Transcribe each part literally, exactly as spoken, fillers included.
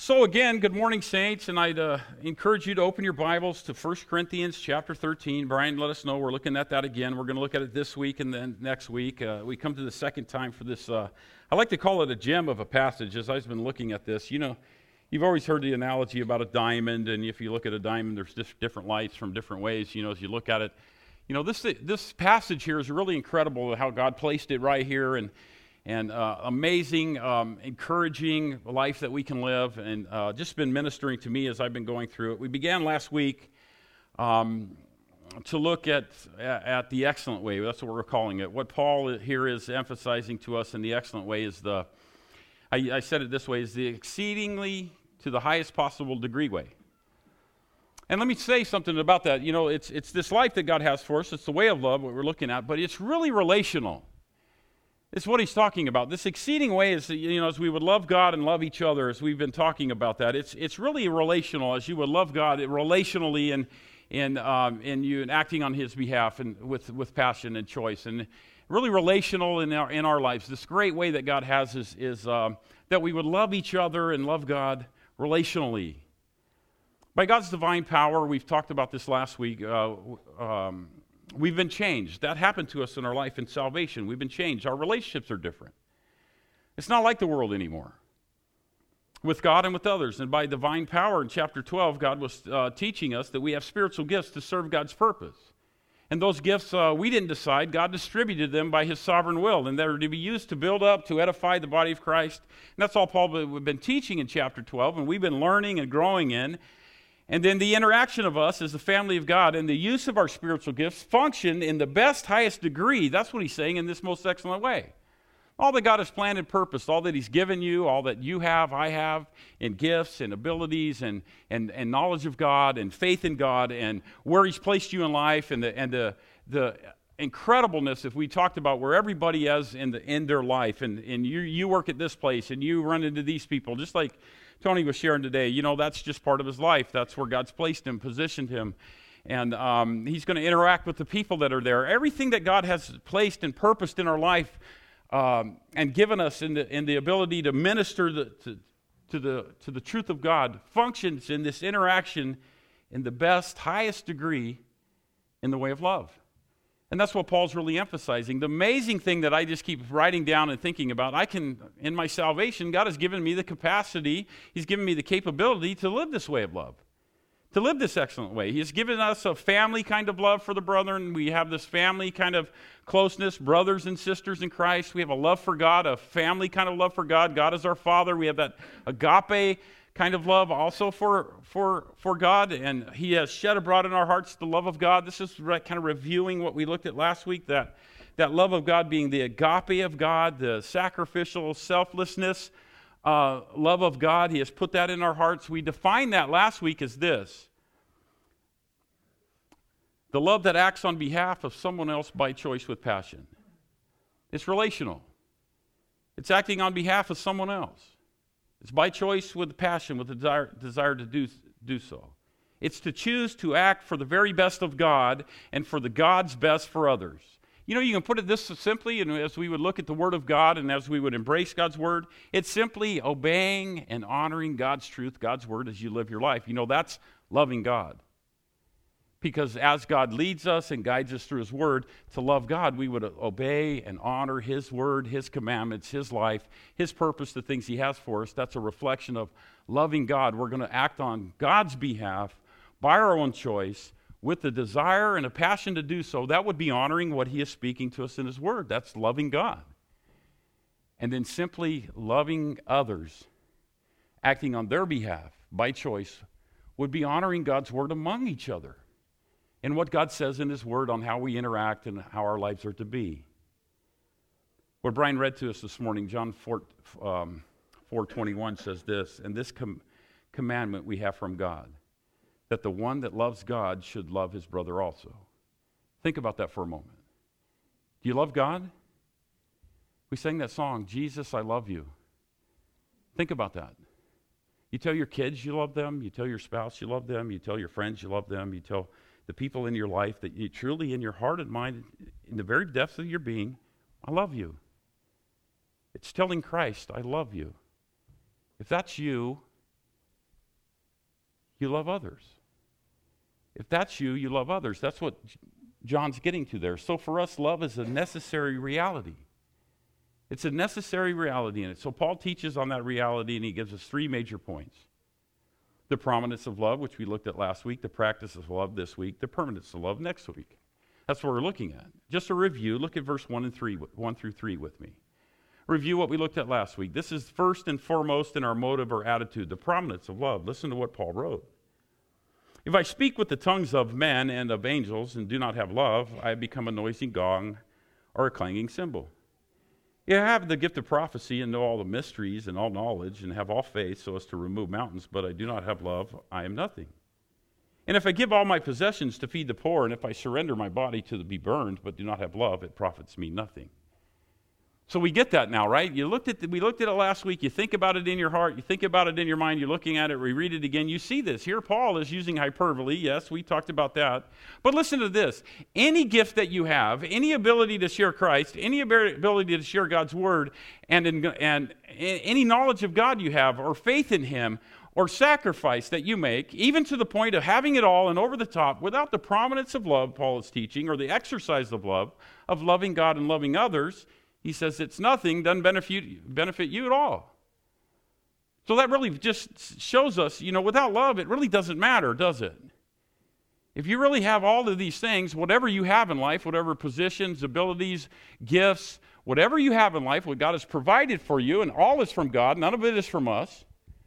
So again, good morning, saints, and I'd uh, encourage you to open your Bibles to First Corinthians chapter thirteen. Brian, let us know. We're looking at that again. We're going to look at it this week and then next week. Uh, we come to the second time for this. Uh, I like to call it a gem of a passage as I've been looking at this. You know, you've always heard the analogy about a diamond, and if you look at a diamond, there's just different lights from different ways. You know, as you look at it, you know, this this passage here is really incredible how God placed it right here, and And uh, amazing, um, encouraging life that we can live, and uh, just been ministering to me as I've been going through it. We began last week um, to look at at the excellent way. That's what we're calling it. What Paul here is emphasizing to us in the excellent way is the, I, I said it this way, is the exceedingly to the highest possible degree way. And let me say something about that. You know, it's it's this life that God has for us. It's the way of love, what we're looking at, but it's really relational. It's what he's talking about. This exceeding way is, you know, as we would love God and love each other, as we've been talking about that. It's it's really relational, as you would love God relationally and and um, and you and acting on His behalf and with with passion and choice, and really relational in our in our lives. This great way that God has is is um, that we would love each other and love God relationally. By God's divine power, we've talked about this last week. Uh, um, We've been changed. That happened to us in our life in salvation. We've been changed. Our relationships are different. It's not like the world anymore. With God and with others. And by divine power in chapter twelve, God was uh, teaching us that we have spiritual gifts to serve God's purpose. And those gifts, uh, we didn't decide. God distributed them by His sovereign will. And they're to be used to build up, to edify the body of Christ. And that's all Paul we've been teaching in chapter twelve. And we've been learning and growing in. And then the interaction of us as the family of God and the use of our spiritual gifts function in the best, highest degree. That's what he's saying in this most excellent way. All that God has planned and purposed, all that He's given you, all that you have, I have, in gifts and abilities and, and, and knowledge of God and faith in God and where He's placed you in life and the and the the incredibleness, if we talked about where everybody is in the in their life, and, and you you work at this place and you run into these people, just like Tony was sharing today, you know, that's just part of his life. That's where God's placed him, positioned him. And um, he's going to interact with the people that are there. Everything that God has placed and purposed in our life um, and given us in the, in the ability to minister the, to, to, the, to the truth of God functions in this interaction in the best, highest degree in the way of love. And that's what Paul's really emphasizing. The amazing thing that I just keep writing down and thinking about, I can, in my salvation, God has given me the capacity, He's given me the capability to live this way of love, to live this excellent way. He has given us a family kind of love for the brethren. We have this family kind of closeness, brothers and sisters in Christ. We have a love for God, a family kind of love for God. God is our Father. We have that agape kind of love also for for for God, and He has shed abroad in our hearts the love of God. This is re- kind of reviewing what we looked at last week, that that love of God being the agape of God, the sacrificial selflessness uh, love of God. He has put that in our hearts. We defined that last week as this: the love that acts on behalf of someone else by choice with passion. It's relational. It's acting on behalf of someone else. It's by choice with passion, with the desire, desire to do, do so. It's to choose to act for the very best of God and for the God's best for others. You know, you can put it this simply, and as we would look at the Word of God and as we would embrace God's Word, it's simply obeying and honoring God's truth, God's Word, as you live your life. You know, that's loving God. Because as God leads us and guides us through His Word to love God, we would obey and honor His Word, His commandments, His life, His purpose, the things He has for us. That's a reflection of loving God. We're going to act on God's behalf by our own choice with the desire and a passion to do so. That would be honoring what He is speaking to us in His Word. That's loving God. And then simply loving others, acting on their behalf by choice, would be honoring God's Word among each other, and what God says in His Word on how we interact and how our lives are to be. What Brian read to us this morning, John four twenty-one says this: and this com- commandment we have from God, that the one that loves God should love his brother also. Think about that for a moment. Do you love God? We sang that song, Jesus, I Love You. Think about that. You tell your kids you love them, you tell your spouse you love them, you tell your friends you love them, you tell the people in your life that you truly, in your heart and mind, in the very depths of your being, I love you. It's telling Christ, I love you. If that's you, you love others. If that's you, you love others. That's what John's getting to there. So for us, love is a necessary reality. It's a necessary reality in it. So Paul teaches on that reality, and he gives us three major points. The prominence of love, which we looked at last week, the practice of love this week, the permanence of love next week. That's what we're looking at. Just a review, look at verse one and three, one through three with me. Review what we looked at last week. This is first and foremost in our motive or attitude, the prominence of love. Listen to what Paul wrote. If I speak with the tongues of men and of angels and do not have love, I have become a noisy gong or a clanging cymbal. If I have the gift of prophecy and know all the mysteries and all knowledge and have all faith so as to remove mountains, but I do not have love, I am nothing. And if I give all my possessions to feed the poor, and if I surrender my body to be burned, but do not have love, it profits me nothing. So we get that now, right? You looked at the, we looked at it last week. You think about it in your heart. You think about it in your mind. You're looking at it. We read it again. You see this. Here Paul is using hyperbole. Yes, we talked about that. But listen to this. Any gift that you have, any ability to share Christ, any ability to share God's word, and, in, and any knowledge of God you have, or faith in him, or sacrifice that you make, even to the point of having it all and over the top, without the prominence of love, Paul is teaching, or the exercise of love, of loving God and loving others, he says it's nothing, doesn't benefit, benefit you at all. So that really just shows us, you know, without love, it really doesn't matter, does it? If you really have all of these things, whatever you have in life, whatever positions, abilities, gifts, whatever you have in life, what God has provided for you, and all is from God, none of it is from us.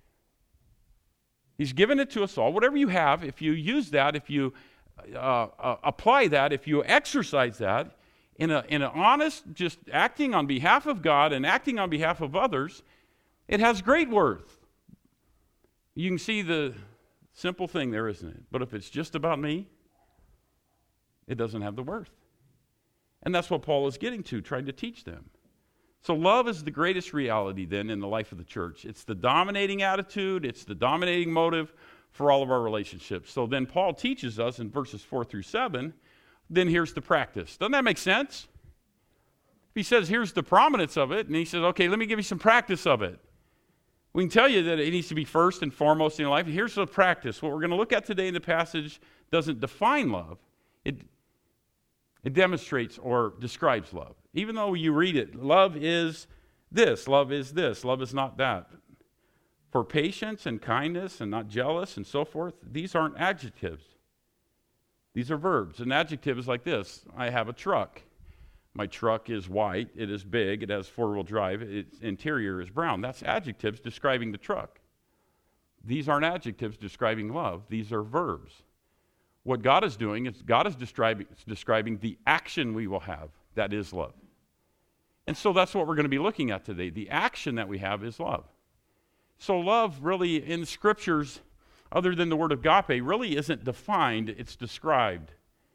He's given it to us all. Whatever you have, if you use that, if you uh, uh, apply that, if you exercise that, in a in an honest, just acting on behalf of God and acting on behalf of others, it has great worth. You can see the simple thing there, isn't it? But if it's just about me, it doesn't have the worth. And that's what Paul is getting to, trying to teach them. So love is the greatest reality then in the life of the church. It's the dominating attitude. It's the dominating motive for all of our relationships. So then Paul teaches us in verses four through seven, then here's the practice. Doesn't that make sense? He says, here's the prominence of it, and he says, okay, let me give you some practice of it. We can tell you that it needs to be first and foremost in your life. Here's the practice. What we're going to look at today in the passage doesn't define love. It, it demonstrates or describes love. Even though you read it, love is this, love is this, love is not that. For patience and kindness and not jealous and so forth, these aren't adjectives. These are verbs. An adjective is like this. I have a truck. My truck is white. It is big. It has four-wheel drive. Its interior is brown. That's adjectives describing the truck. These aren't adjectives describing love. These are verbs. What God is doing is God is describing, describing the action we will have. That is love. And so that's what we're going to be looking at today. The action that we have is love. So love really in the scriptures, other than the word agape, really isn't defined, it's described.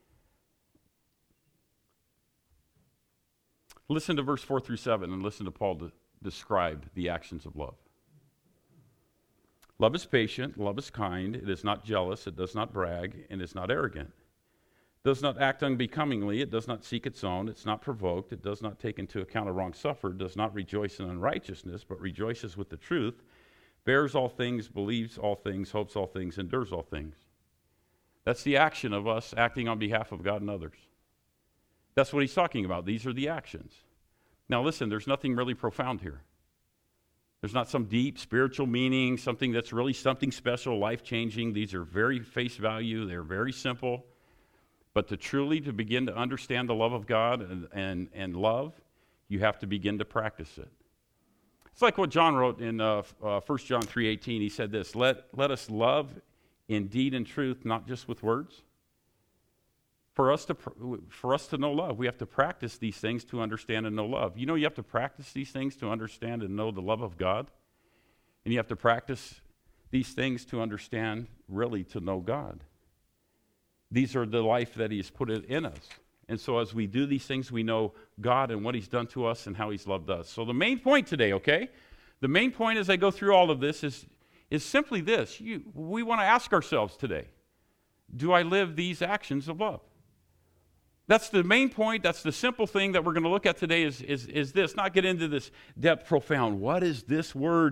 Listen to verse four through seven and listen to Paul de- describe the actions of love. Love is patient, love is kind, it is not jealous, it does not brag, and is not arrogant. It does not act unbecomingly, it does not seek its own, it's not provoked, it does not take into account a wrong suffered, does not rejoice in unrighteousness, but rejoices with the truth, bears all things, believes all things, hopes all things, endures all things. That's the action of us acting on behalf of God and others. That's what he's talking about. These are the actions. Now listen, there's nothing really profound here. There's not some deep spiritual meaning, something that's really something special, life-changing. These are very face value. They're very simple. But to truly to begin to understand the love of God and, and, and love, you have to begin to practice it. It's like what John wrote in uh, uh, First John three eighteen. He said this, let, let us love in deed and truth, not just with words. For us to for us to know love, we have to practice these things to understand and know love. You know, you have to practice these things to understand and know the love of God. And you have to practice these things to understand, really, to know God. These are the life that he's put in us. And so as we do these things, we know God and what he's done to us and how he's loved us. So the main point today, okay? The main point as I go through all of this is, is simply this. You, we want to ask ourselves today, do I live these actions of love? That's the main point. That's the simple thing that we're going to look at today is, is, is this. Not get into this depth, profound. What is this word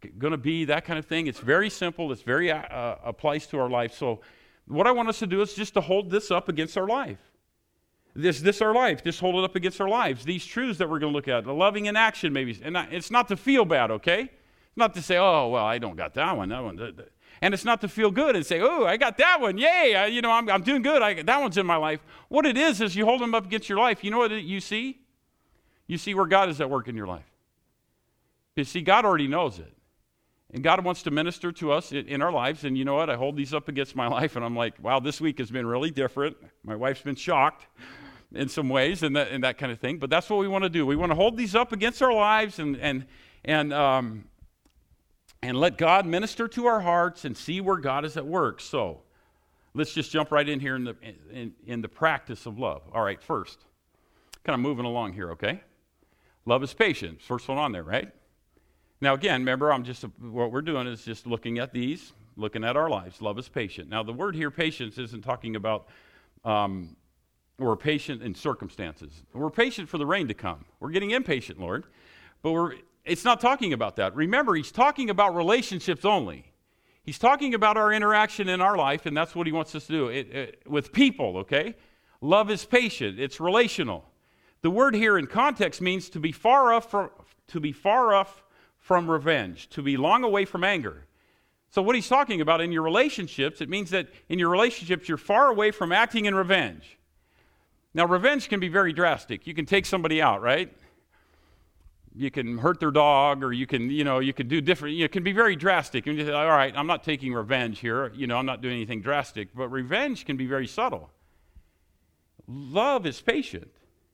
going to be that kind of thing. It's very simple. It's very uh, applies to our life. So what I want us to do is just to hold this up against our life. This this our life. Just hold it up against our lives. These truths that we're going to look at, the loving in action maybe. And it's not to feel bad, okay? It's not to say, oh, well, I don't got that one, that one. And it's not to feel good and say, oh, I got that one. Yay, I, you know, I'm, I'm doing good. I, that one's in my life. What it is is you hold them up against your life. You know what you see? You see where God is at work in your life. You see, God already knows it. And God wants to minister to us in, in our lives. And you know what? I hold these up against my life, and I'm like, wow, this week has been really different. My wife's been shocked in some ways and that, and that kind of thing. But that's what we want to do. We want to hold these up against our lives and and and um, and let God minister to our hearts and see where God is at work. So let's just jump right in here in the in, in the practice of love. All right, first, kind of moving along here, okay? Love is patient. First one on there, right? Now, again, remember, I'm just what we're doing is just looking at these, looking at our lives. Love is patient. Now, the word here, patience, isn't talking about um, we're patient in circumstances. We're patient for the rain to come. We're getting impatient, Lord, but we're. It's not talking about that. Remember, he's talking about relationships only. He's talking about our interaction in our life, and that's what he wants us to do it, it, with people, okay? Love is patient. It's relational. The word here in context means to be far off from, to be far off from revenge, to be long away from anger. So what he's talking about in your relationships, it means that in your relationships, you're far away from acting in revenge. Now, revenge can be very drastic. You can take somebody out, right? You can hurt their dog, or you can, you know, you can do different, you know, it can be very drastic. And you say, all right, I'm not taking revenge here. You know, I'm not doing anything drastic. But revenge can be very subtle. Love is patient.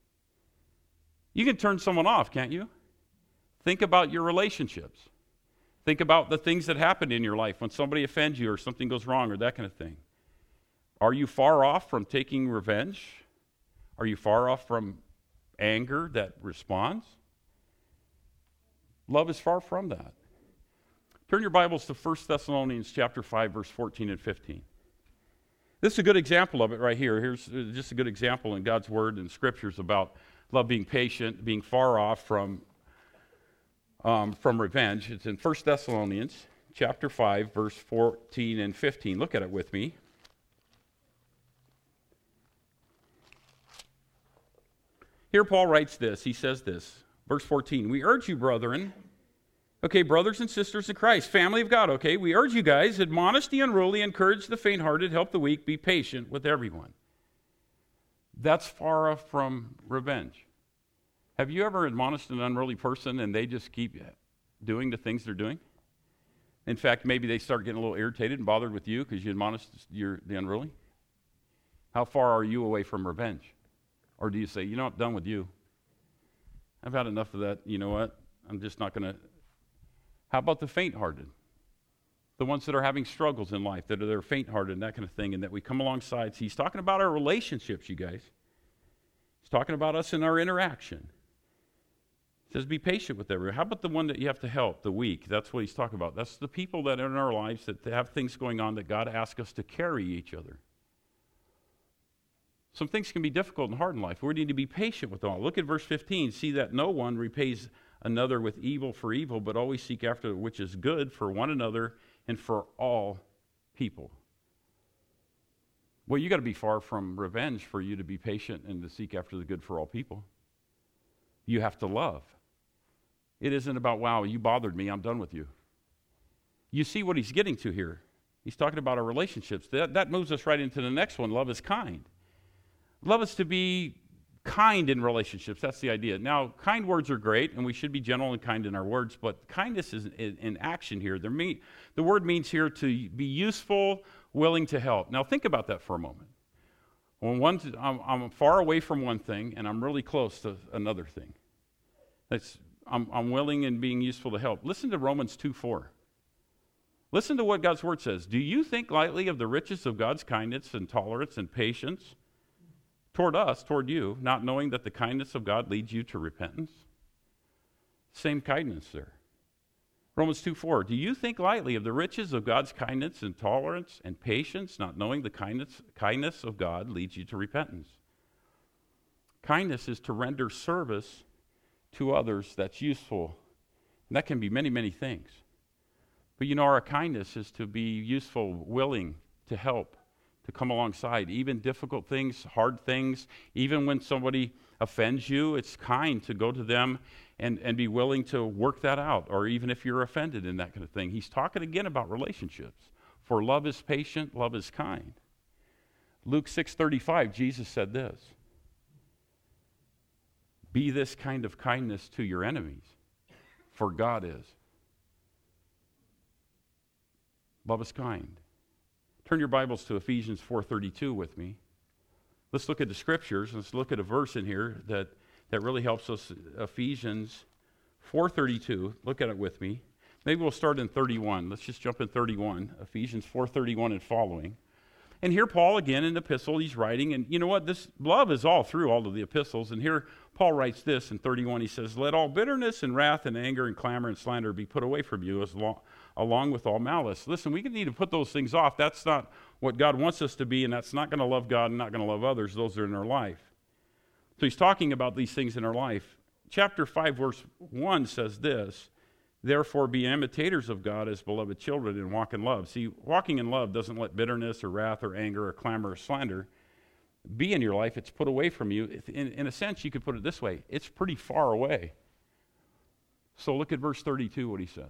You can turn someone off, can't you? Think about your relationships. Think about the things that happen in your life when somebody offends you or something goes wrong or that kind of thing. Are you far off from taking revenge? Are you far off from anger that responds? Love is far from that. Turn your Bibles to First Thessalonians chapter five, verse fourteen and fifteen. This is a good example of it right here. Here's just a good example in God's Word and Scriptures about love being patient, being far off from, um, from revenge. It's in First Thessalonians chapter five, verse fourteen and fifteen. Look at it with me. Here Paul writes this. He says this. Verse fourteen, we urge you, brethren, okay, brothers and sisters in Christ, family of God, okay, we urge you guys, admonish the unruly, encourage the faint-hearted, help the weak, be patient with everyone. That's far off from revenge. Have you ever admonished an unruly person and they just keep doing the things they're doing? In fact, maybe they start getting a little irritated and bothered with you because you admonished your, the unruly? How far are you away from revenge? Or do you say, you know, I'm done with you. I've had enough of that. You know what? I'm just not going to. How about the faint-hearted? The ones that are having struggles in life, that are they're faint-hearted and that kind of thing, and that we come alongside. See, he's talking about our relationships, you guys. He's talking about us in our interaction. He says, be patient with everyone. How about the one that you have to help, the weak? That's what he's talking about. That's the people that are in our lives that have things going on that God asks us to carry each other. Some things can be difficult and hard in life. We need to be patient with them all. Look at verse fifteen. See that no one repays another with evil for evil, but always seek after which is good for one another and for all people. Well, you got to be far from revenge for you to be patient and to seek after the good for all people. You have to love. It isn't about, wow, you bothered me, I'm done with you. You see what he's getting to here. He's talking about our relationships. That, that moves us right into the next one. Love is kind. Love is to be kind in relationships. That's the idea. Now, kind words are great, and we should be gentle and kind in our words, but kindness is in, in action here. Mean, the word means here to be useful, willing to help. Now, think about that for a moment. When one, I'm, I'm far away from one thing, and I'm really close to another thing. That's, I'm, I'm willing and being useful to help. Listen to Romans two four. Listen to what God's Word says. Do you think lightly of the riches of God's kindness and tolerance and patience toward us, toward you, not knowing that the kindness of God leads you to repentance? Same kindness there. Romans two four, do you think lightly of the riches of God's kindness and tolerance and patience, not knowing the kindness, kindness of God leads you to repentance? Kindness is to render service to others that's useful. And that can be many, many things. But you know, our kindness is to be useful, willing to help, to come alongside. Even difficult things, hard things, even when somebody offends you, it's kind to go to them and, and be willing to work that out, or even if you're offended in that kind of thing. He's talking again about relationships. For love is patient, love is kind. Luke six thirty-five, Jesus said this, be this kind of kindness to your enemies, for God is. Love is kind. Turn your Bibles to Ephesians four thirty-two with me. Let's look at the scriptures. Let's look at a verse in here that, that really helps us. Ephesians four thirty-two. Look at it with me. Maybe we'll start in thirty-one. Let's just jump in thirty-one. Ephesians four thirty-one and following. And here Paul, again, in the epistle, he's writing. And you know what? This love is all through all of the epistles. And here Paul writes this in thirty-one. He says, let all bitterness and wrath and anger and clamor and slander be put away from you as long, along with all malice. Listen, we need to put those things off. That's not what God wants us to be, and that's not going to love God and not going to love others. Those are in our life. So he's talking about these things in our life. Chapter five, verse one says this, therefore be imitators of God as beloved children and walk in love. See, walking in love doesn't let bitterness or wrath or anger or clamor or slander be in your life. It's put away from you. In, in a sense, you could put it this way. It's pretty far away. So look at verse thirty-two, what he says.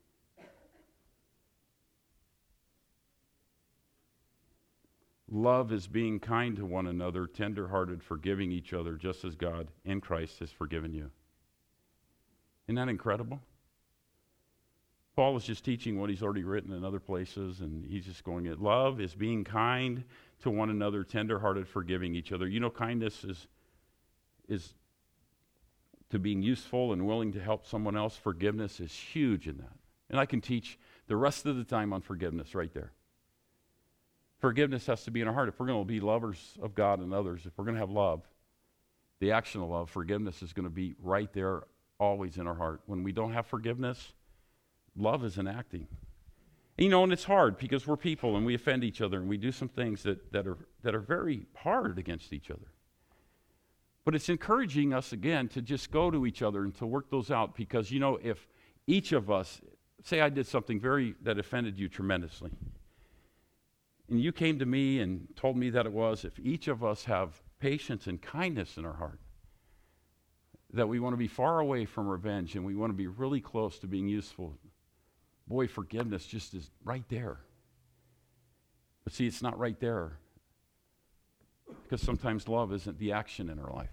Love is being kind to one another, tender-hearted, forgiving each other, just as God in Christ has forgiven you. Isn't that incredible? Paul is just teaching what he's already written in other places, and he's just going at love is being kind to one another, tender-hearted, forgiving each other. You know, kindness is, is to being useful and willing to help someone else. Forgiveness is huge in that. And I can teach the rest of the time on forgiveness right there. Forgiveness has to be in our heart. If we're going to be lovers of God and others, if we're going to have love, the action of love, forgiveness is going to be right there always in our heart. When we don't have forgiveness, love isn't acting. And, you know, and it's hard because we're people and we offend each other and we do some things that, that are that are very hard against each other. But it's encouraging us, again, to just go to each other and to work those out because, you know, if each of us, say I did something very that offended you tremendously, and you came to me and told me that it was, if each of us have patience and kindness in our heart, that we want to be far away from revenge and we want to be really close to being useful, boy, forgiveness just is right there. But see, it's not right there because sometimes love isn't the action in our life.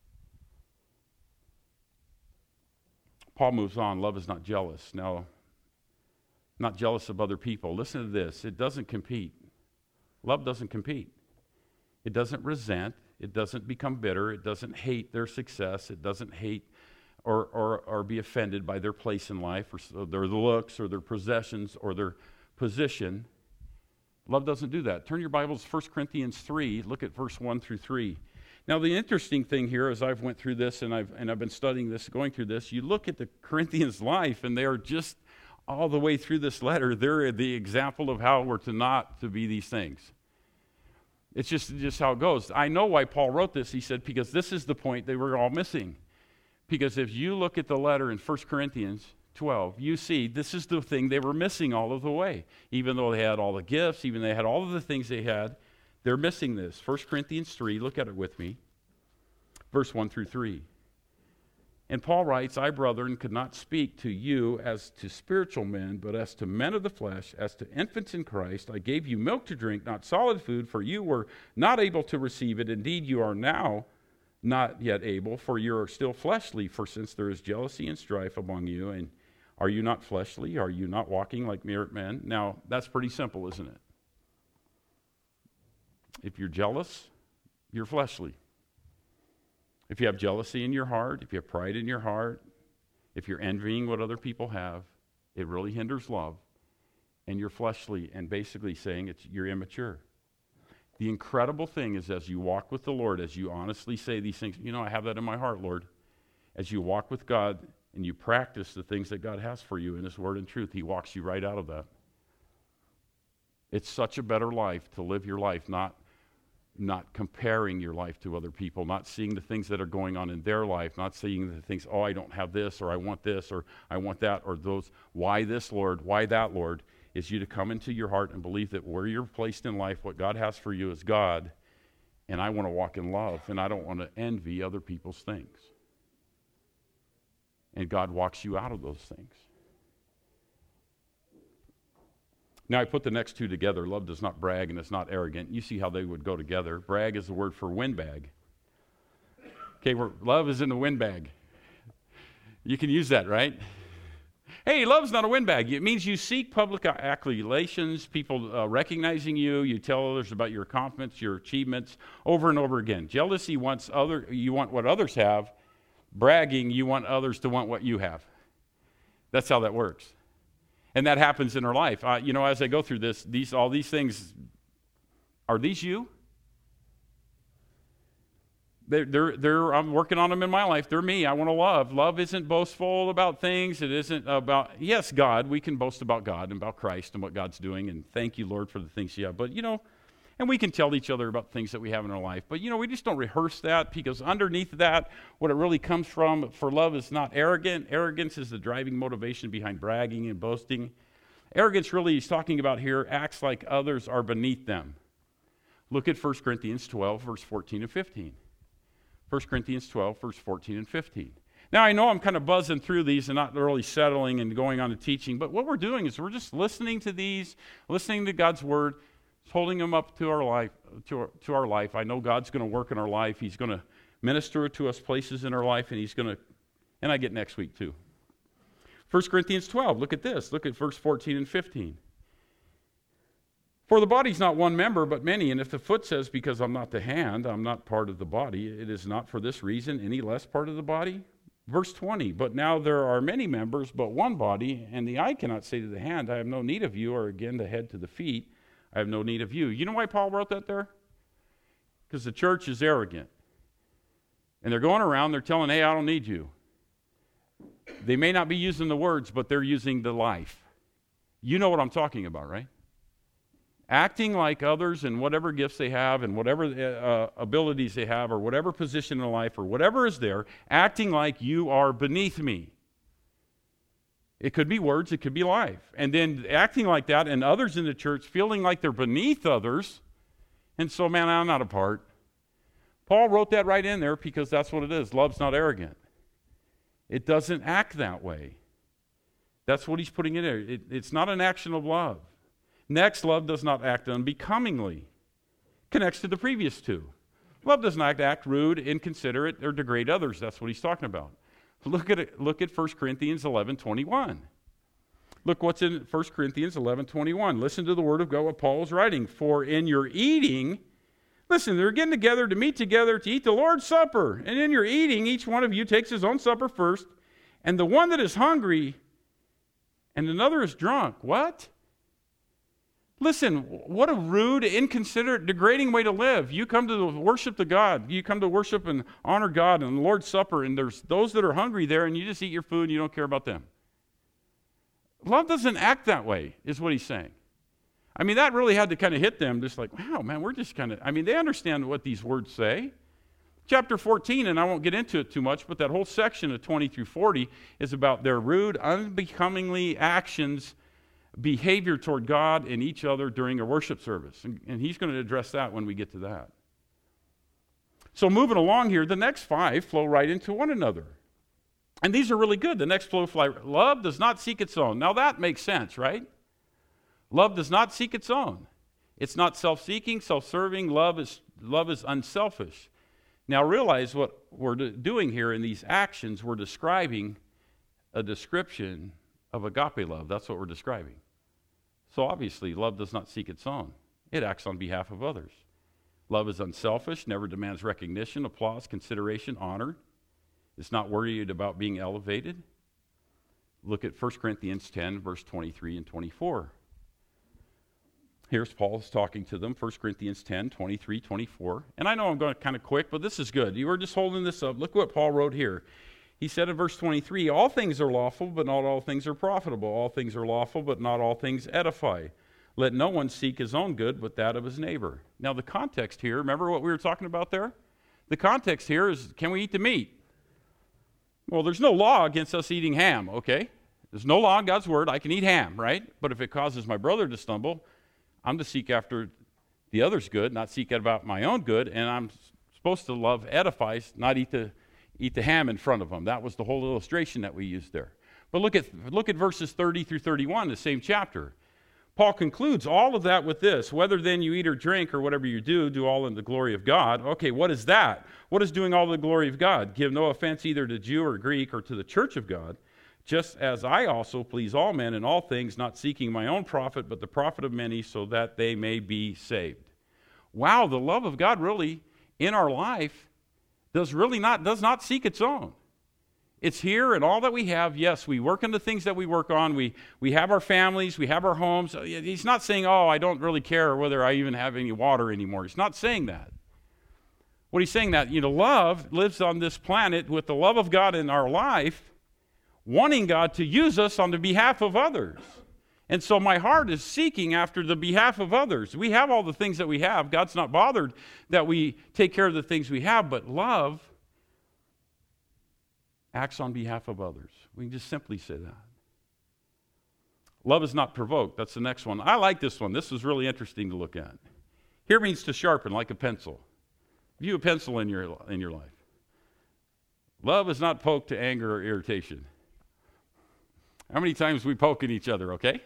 Paul moves on. Love is not jealous. Now, not jealous of other people. Listen to this. It doesn't compete. Love doesn't compete. It doesn't resent. It doesn't become bitter. It doesn't hate their success. It doesn't hate or, or, or be offended by their place in life or their looks or their possessions or their position. Love doesn't do that. Turn your Bibles to First Corinthians three. Look at verse one through three. Now, the interesting thing here, as I've went through this and I've, and I've been studying this, going through this, you look at the Corinthians' life and they are just all the way through this letter, they're the example of how we're to not to be these things. It's just, just how it goes. I know why Paul wrote this. He said, because this is the point they were all missing. Because if you look at the letter in First Corinthians twelve, you see this is the thing they were missing all of the way. Even though they had all the gifts, even they had all of the things they had, they're missing this. First Corinthians three, look at it with me. Verse one through three. And Paul writes, I, brethren, could not speak to you as to spiritual men, but as to men of the flesh, as to infants in Christ. I gave you milk to drink, not solid food, for you were not able to receive it. Indeed, you are now not yet able, for you are still fleshly. For since there is jealousy and strife among you, and are you not fleshly? Are you not walking like mere men? Now, that's pretty simple, isn't it? If you're jealous, you're fleshly. If you have jealousy in your heart, if you have pride in your heart, if you're envying what other people have, it really hinders love. And you're fleshly and basically saying it's you're immature. The incredible thing is as you walk with the Lord, as you honestly say these things, you know, I have that in my heart, Lord. As you walk with God and you practice the things that God has for you in His Word and truth, He walks you right out of that. It's such a better life to live your life, not not comparing your life to other people, not seeing the things that are going on in their life, not seeing the things, oh, I don't have this, or I want this, or I want that, or those, why this, Lord, why that, Lord, is you to come into your heart and believe that where you're placed in life, what God has for you is God, and I want to walk in love, and I don't want to envy other people's things. And God walks you out of those things. Now, I put the next two together. Love does not brag, and it's not arrogant. You see how they would go together. Brag is the word for windbag. Okay, where love is in the windbag. You can use that, right? Hey, love's not a windbag. It means you seek public acclamations, people uh, recognizing you. You tell others about your accomplishments, your achievements, over and over again. Jealousy wants other. You want what others have. Bragging, you want others to want what you have. That's how that works. And that happens in our life. Uh, you know, as I go through this, these all these things, are these you? They're, they're, they're, I'm working on them in my life. They're me. I want to love. Love isn't boastful about things. It isn't about, yes, God. We can boast about God and about Christ and what God's doing. And thank you, Lord, for the things you have. But, you know, and we can tell each other about things that we have in our life. But, you know, we just don't rehearse that, because underneath that, what it really comes from, for love is not arrogant. Arrogance is the driving motivation behind bragging and boasting. Arrogance, really, he's talking about here, acts like others are beneath them. Look at First Corinthians twelve, verse fourteen and fifteen. First Corinthians twelve, verse fourteen and fifteen. Now, I know I'm kind of buzzing through these and not really settling and going on to teaching, but what we're doing is we're just listening to these, listening to God's Word, holding them up to our life. To our, to our life. I know God's going to work in our life. He's going to minister to us places in our life, and He's going to, and I get next week too. First Corinthians twelve, look at this. Look at verse fourteen and fifteen. For the body's not one member, but many, and if the foot says, because I'm not the hand, I'm not part of the body, it is not for this reason any less part of the body. Verse twenty, but now there are many members, but one body, and the eye cannot say to the hand, I have no need of you, or again the head to the feet, I have no need of you. You know why Paul wrote that there? Because the church is arrogant. And they're going around, they're telling, hey, I don't need you. They may not be using the words, but they're using the life. You know what I'm talking about, right? Acting like others in whatever gifts they have and whatever uh, abilities they have or whatever position in life or whatever is there, acting like you are beneath me. It could be words, it could be life. And then acting like that, and others in the church feeling like they're beneath others, and so, man, I'm not a part. Paul wrote that right in there because that's what it is. Love's not arrogant. It doesn't act that way. That's what he's putting in there. It, it's not an action of love. Next, love does not act unbecomingly. Connects to the previous two. Love does not act rude, inconsiderate, or degrade others. That's what he's talking about. Look at it, look at First Corinthians eleven twenty-one. Look what's in First Corinthians eleven twenty-one. Listen to the word of God, what Paul is writing. For in your eating, listen, they're getting together to meet together to eat the Lord's Supper. And in your eating, each one of you takes his own supper first, and the one that is hungry and another is drunk. What? Listen, what a rude, inconsiderate, degrading way to live. You come to worship the God. You come to worship and honor God and the Lord's Supper, and there's those that are hungry there, and you just eat your food and you don't care about them. Love doesn't act that way, is what he's saying. I mean, that really had to kind of hit them, just like, wow, man, we're just kind of, I mean, they understand what these words say. Chapter fourteen, and I won't get into it too much, but that whole section of twenty through forty is about their rude, unbecomingly actions, behavior toward God and each other during a worship service. And, and he's going to address that when we get to that. So moving along here, the next five flow right into one another. And these are really good. The next flow, fly, love does not seek its own. Now that makes sense, right? Love does not seek its own. It's not self-seeking, self-serving. Love is, love is unselfish. Now realize what we're doing here in these actions. We're describing a description of agape love. That's what we're describing. So obviously, love does not seek its own. It acts on behalf of others. Love is unselfish, never demands recognition, applause, consideration, honor. It's not worried about being elevated. Look at First Corinthians ten, verse twenty-three and twenty-four. Here's Paul's talking to them, First Corinthians ten, twenty-three, twenty-four. And I know I'm going kind of quick, but this is good. You were just holding this up. Look what Paul wrote here. He said in verse twenty-three, all things are lawful, but not all things are profitable. All things are lawful, but not all things edify. Let no one seek his own good, but that of his neighbor. Now, the context here, remember what we were talking about there? The context here is, can we eat the meat? Well, there's no law against us eating ham, okay? There's no law in God's word. I can eat ham, right? But if it causes my brother to stumble, I'm to seek after the other's good, not seek about my own good, and I'm supposed to love edifies, not eat the eat the ham in front of them. That was the whole illustration that we used there. But look at look at verses thirty through thirty-one, the same chapter. Paul concludes all of that with this: whether then you eat or drink or whatever you do, do all in the glory of God. Okay, what is that? What is doing all the glory of God? Give no offense either to Jew or Greek or to the church of God, just as I also please all men in all things, not seeking my own profit, but the profit of many, so that they may be saved. Wow, the love of God really in our life does really not does not seek its own. It's here and all that we have. Yes, we work on the things that we work on. We we have our families, we have our homes. He's not saying, oh, I don't really care whether I even have any water anymore. He's not saying that. What he's saying that, you know, love lives on this planet with the love of God in our life, wanting God to use us on the behalf of others. And so my heart is seeking after the behalf of others. We have all the things that we have. God's not bothered that we take care of the things we have, but love acts on behalf of others. We can just simply say that. Love is not provoked. That's the next one. I like this one. This is really interesting to look at. Here means to sharpen like a pencil. View a pencil in your in your life. Love is not poked to anger or irritation. How many times we poke at each other, okay?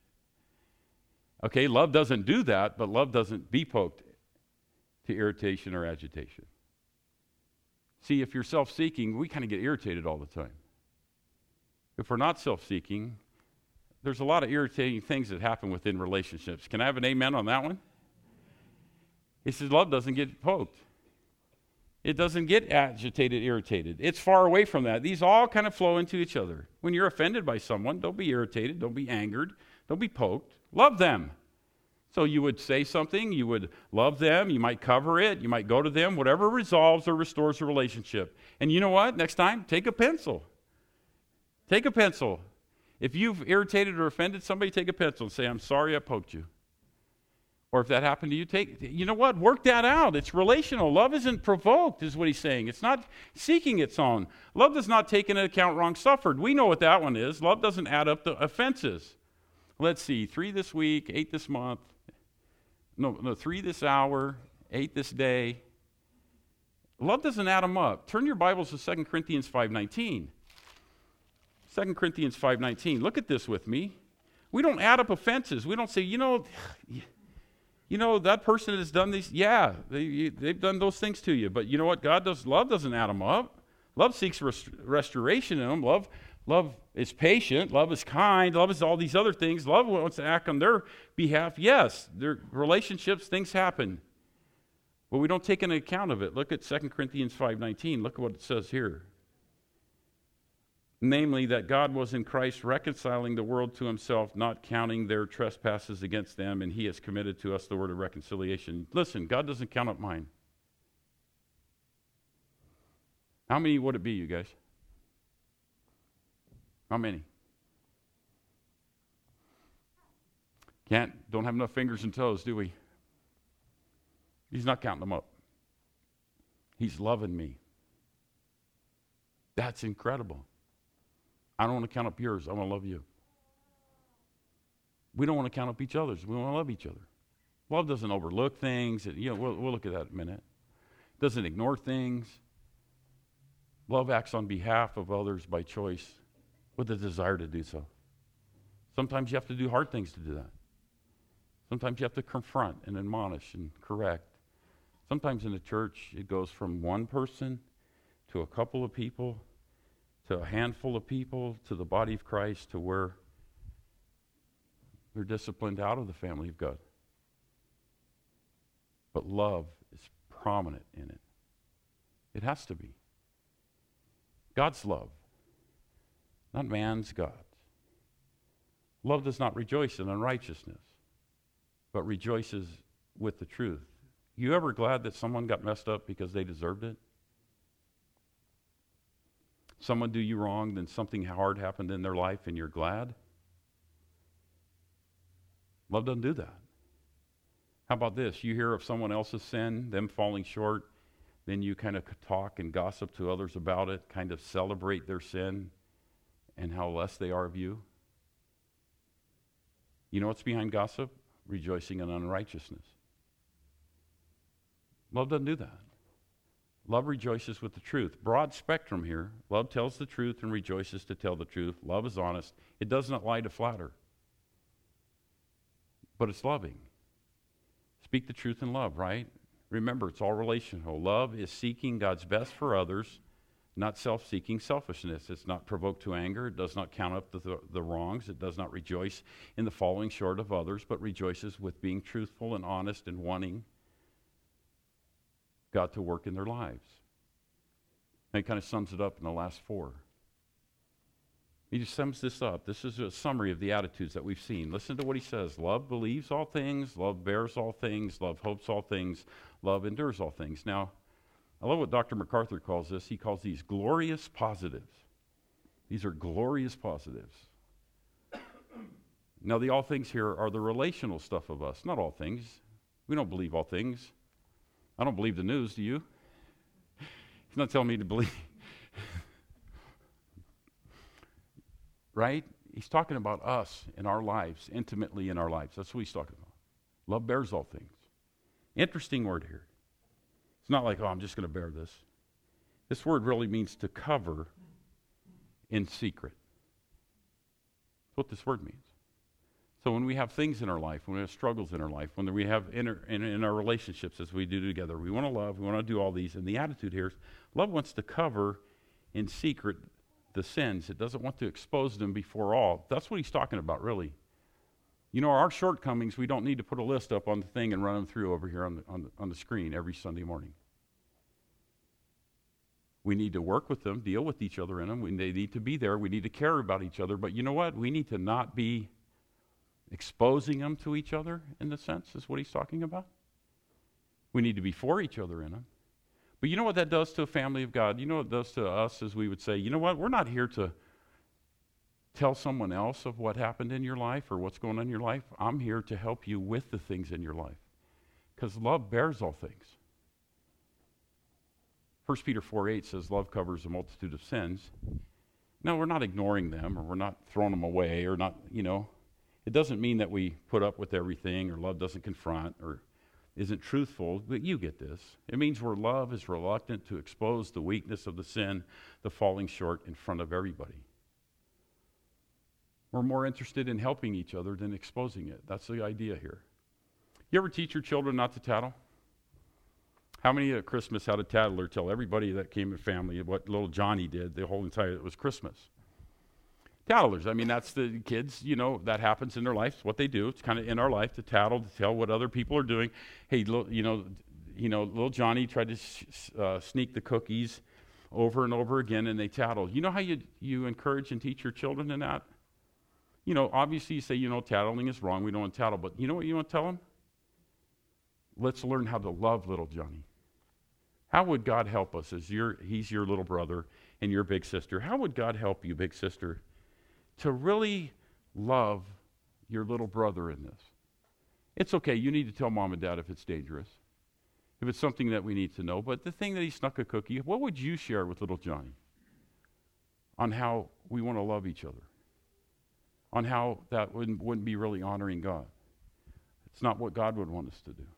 Okay, love doesn't do that, but love doesn't be poked to irritation or agitation. See, if you're self-seeking, we kind of get irritated all the time. If we're not self-seeking, there's a lot of irritating things that happen within relationships. Can I have an amen on that one? He says love doesn't get poked. It doesn't get agitated, irritated. It's far away from that. These all kind of flow into each other. When you're offended by someone, don't be irritated, don't be angered, don't be poked. Love them. So you would say something, you would love them, you might cover it, you might go to them, whatever resolves or restores the relationship. And you know what? Next time, take a pencil. Take a pencil. If you've irritated or offended somebody, take a pencil and say, I'm sorry I poked you. Or if that happened to you, take, you know what? Work that out. It's relational. Love isn't provoked, is what he's saying. It's not seeking its own. Love does not take into account wrong suffered. We know what that one is. Love doesn't add up the offenses. Let's see, three this week, eight this month. No, no, three this hour, eight this day. Love doesn't add them up. Turn your Bibles to Second Corinthians five nineteen. Second Corinthians five nineteen. Look at this with me. We don't add up offenses. We don't say, you know, you know that person has done these. Yeah, they, they've done those things to you. But you know what? God does. Love doesn't add them up. Love seeks rest- restoration in them. Love, love is patient. Love is kind. Love is all these other things. Love wants to act on their behalf. Yes, their relationships, things happen. But we don't take into account of it. Look at Second Corinthians five nineteen. Look at what it says here. Namely, that God was in Christ reconciling the world to himself, not counting their trespasses against them, and he has committed to us the word of reconciliation. Listen, God doesn't count up mine. How many would it be, you guys? How many? Can't, don't have enough fingers and toes, do we? He's not counting them up. He's loving me. That's incredible. I don't want to count up yours. I want to love you. We don't want to count up each other's. We want to love each other. Love doesn't overlook things. You know, we'll, we'll look at that in a minute. It doesn't ignore things. Love acts on behalf of others by choice with a desire to do so. Sometimes you have to do hard things to do that. Sometimes you have to confront and admonish and correct. Sometimes in the church, it goes from one person to a couple of people to a handful of people, to the body of Christ, to where they're disciplined out of the family of God. But love is prominent in it. It has to be. God's love, not man's God's. Love does not rejoice in unrighteousness, but rejoices with the truth. You ever glad that someone got messed up because they deserved it? Someone do you wrong, then something hard happened in their life and you're glad? Love doesn't do that. How about this? You hear of someone else's sin, them falling short, then you kind of talk and gossip to others about it, kind of celebrate their sin and how less they are of you. You know what's behind gossip? Rejoicing in unrighteousness. Love doesn't do that. Love rejoices with the truth. Broad spectrum here. Love tells the truth and rejoices to tell the truth. Love is honest. It does not lie to flatter. But it's loving. Speak the truth in love, right? Remember, it's all relational. Love is seeking God's best for others, not self-seeking selfishness. It's not provoked to anger. It does not count up the, the, the wrongs. It does not rejoice in the falling short of others, but rejoices with being truthful and honest and wanting God to work in their lives. And it kind of sums it up in the last four. He just sums this up. This is a summary of the attitudes that we've seen. Listen to what he says. Love believes all things. Love bears all things. Love hopes all things. Love endures all things. Now, I love what Doctor MacArthur calls this. He calls these glorious positives. These are glorious positives. Now, the all things here are the relational stuff of us, not all things. We don't believe all things. I don't believe the news, do you? He's not telling me to believe. Right? He's talking about us in our lives, intimately in our lives. That's what he's talking about. Love bears all things. Interesting word here. It's not like, oh, I'm just going to bear this. This word really means to cover in secret. That's what this word means. So when we have things in our life, when we have struggles in our life, when we have in, in, in our relationships as we do together, we want to love, we want to do all these, and the attitude here is love wants to cover in secret the sins. It doesn't want to expose them before all. That's what he's talking about, really. You know, our shortcomings, we don't need to put a list up on the thing and run them through over here on the, on the, on the screen every Sunday morning. We need to work with them, deal with each other in them. We, they need to be there. We need to care about each other. But you know what? We need to not be exposing them to each other, in the sense, is what he's talking about. We need to be for each other in them. But you know what that does to a family of God? You know what it does to us as we would say, you know what? We're not here to tell someone else of what happened in your life or what's going on in your life. I'm here to help you with the things in your life. Because love bears all things. First Peter four eight says love covers a multitude of sins. No, we're not ignoring them or we're not throwing them away or not, you know. It doesn't mean that we put up with everything or love doesn't confront or isn't truthful, but you get this. It means where love is reluctant to expose the weakness of the sin, the falling short in front of everybody. We're more interested in helping each other than exposing it. That's the idea here. You ever teach your children not to tattle? How many at Christmas had a tattler tell everybody that came in family what little Johnny did the whole entire, it was Christmas? Tattlers, I mean, that's the kids, you know, that happens in their life. It's what they do. It's kind of in our life to tattle, to tell what other people are doing. Hey, you know, you know, little Johnny tried to sh- uh, sneak the cookies over and over again, and they tattle. You know how you you encourage and teach your children in that? You know, obviously you say, you know, tattling is wrong. We don't want to tattle. But you know what you want to tell them? Let's learn how to love little Johnny. How would God help us as your, he's your little brother and your big sister? How would God help you, big sister, to really love your little brother in this? It's okay. You need to tell mom and dad if it's dangerous, if it's something that we need to know. But the thing that he snuck a cookie, what would you share with little Johnny on how we want to love each other? On how that wouldn't, wouldn't be really honoring God. It's not what God would want us to do.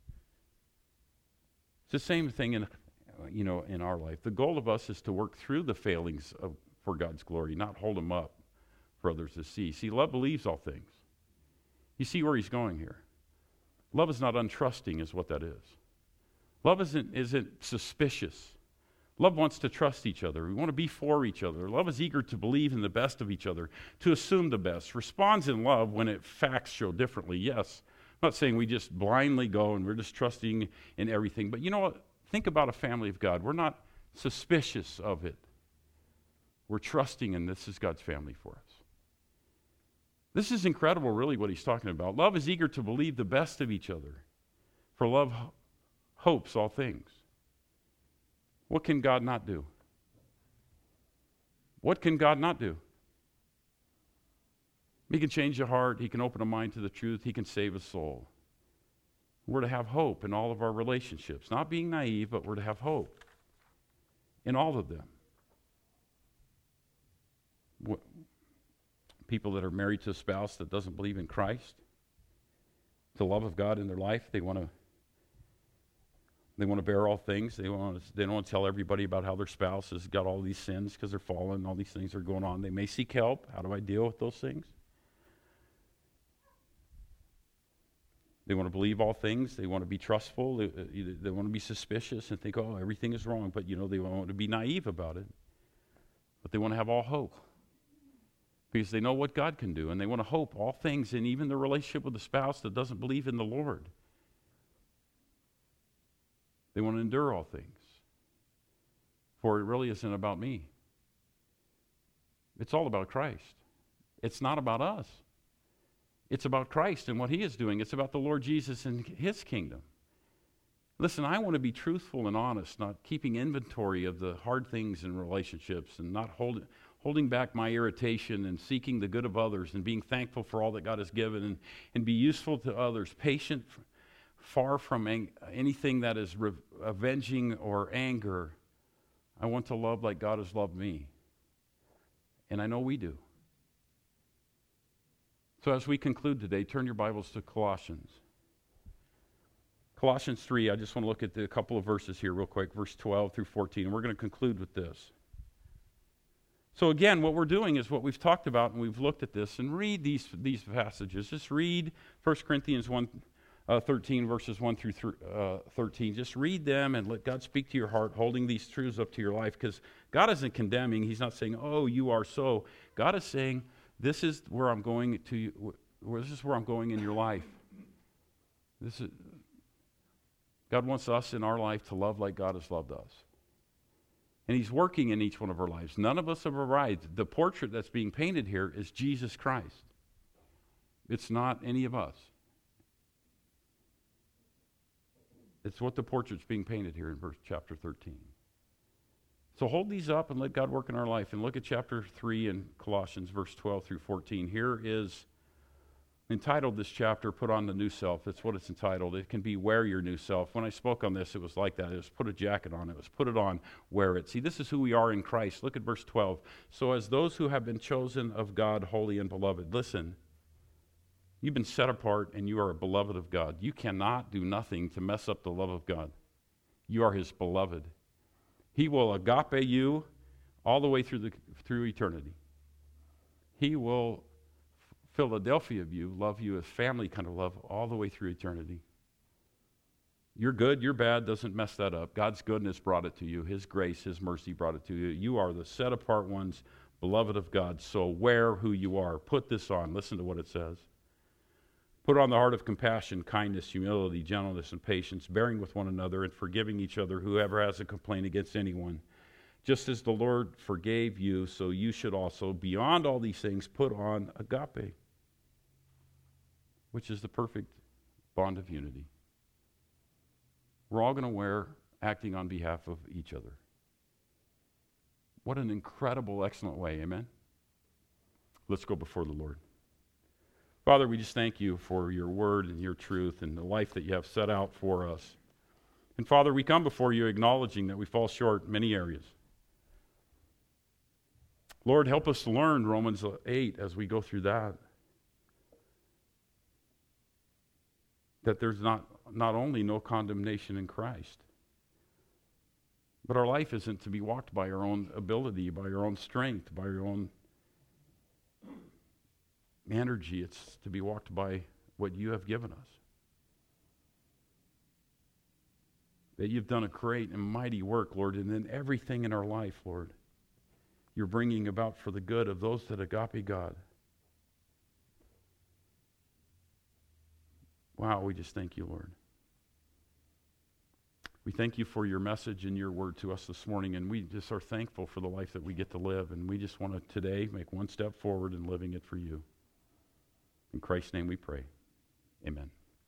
It's the same thing in, you know, in our life. The goal of us is to work through the failings of, for God's glory, not hold them up for others to see. See, love believes all things. You see where he's going here. Love is not untrusting, is what that is. Love isn't, isn't suspicious. Love wants to trust each other. We want to be for each other. Love is eager to believe in the best of each other, to assume the best. Responds in love when it facts show differently. Yes, I'm not saying we just blindly go and we're just trusting in everything. But you know what? Think about a family of God. We're not suspicious of it. We're trusting, and this is God's family for us. This is incredible, really, what he's talking about. Love is eager to believe the best of each other, for love ho- hopes all things. What can God not do? What can God not do? He can change a heart. He can open a mind to the truth. He can save a soul. We're to have hope in all of our relationships. Not being naive, but we're to have hope in all of them. What, people that are married to a spouse that doesn't believe in Christ, the love of God in their life, they want to they want to bear all things. They want to, they don't want to tell everybody about how their spouse has got all these sins because they're fallen. All these things are going on. They may seek help. How do I deal with those things? They want to believe all things. They want to be trustful. They, they want to be suspicious and think, oh, everything is wrong. But, you know, they want to be naive about it. But they want to have all hope because they know what God can do. And they want to hope all things, and even the relationship with the spouse that doesn't believe in the Lord. They want to endure all things. For it really isn't about me. It's all about Christ. It's not about us. It's about Christ and what He is doing. It's about the Lord Jesus and His kingdom. Listen, I want to be truthful and honest, not keeping inventory of the hard things in relationships and not hold, holding back my irritation and seeking the good of others and being thankful for all that God has given and, and be useful to others, patient, far from ang- anything that is re- avenging or anger. I want to love like God has loved me. And I know we do. So as we conclude today, turn your Bibles to Colossians. Colossians three, I just want to look at the, a couple of verses here real quick, verse twelve through fourteen. And we're going to conclude with this. So again, what we're doing is what we've talked about, and we've looked at this, and read these, these passages. Just read First Corinthians one, uh, thirteen, verses one through th- uh, thirteen. Just read them and let God speak to your heart, holding these truths up to your life, because God isn't condemning. He's not saying, oh, you are so. God is saying, this is where I'm going to. This is where I'm going in your life. This is God wants us in our life to love like God has loved us, and He's working in each one of our lives. None of us have arrived. The portrait that's being painted here is Jesus Christ. It's not any of us. It's what the portrait's being painted here in verse chapter thirteen. So hold these up and let God work in our life. And look at chapter three in Colossians, verse twelve through fourteen. Here is entitled this chapter, Put on the New Self. That's what it's entitled. It can be Wear Your New Self. When I spoke on this, it was like that. It was put a jacket on. It was put it on, wear it. See, this is who we are in Christ. Look at verse twelve. So as those who have been chosen of God, holy and beloved. Listen, you've been set apart and you are a beloved of God. You cannot do nothing to mess up the love of God. You are His beloved. He will agape you all the way through the through eternity. He will Philadelphia you, love you as family kind of love all the way through eternity. You're good, you're bad, doesn't mess that up. God's goodness brought it to you. His grace, His mercy brought it to you. You are the set apart ones, beloved of God. So wear who you are. Put this on. Listen to what it says. Put on the heart of compassion, kindness, humility, gentleness, and patience, bearing with one another and forgiving each other, whoever has a complaint against anyone. Just as the Lord forgave you, so you should also, beyond all these things, put on agape, which is the perfect bond of unity. We're all going to wear acting on behalf of each other. What an incredible, excellent way, amen? Let's go before the Lord. Father, we just thank you for your word and your truth and the life that you have set out for us. And Father, we come before you acknowledging that we fall short in many areas. Lord, help us to learn Romans eight as we go through that. That there's not, not only no condemnation in Christ, but our life isn't to be walked by our own ability, by our own strength, by our own energy. It's to be walked by what you have given us. That you've done a great and mighty work, Lord, and in everything in our life, Lord, you're bringing about for the good of those that agape God. Wow, we just thank you, Lord. We thank you for your message and your word to us this morning, and we just are thankful for the life that we get to live, and we just want to today make one step forward in living it for you. In Christ's name we pray. Amen.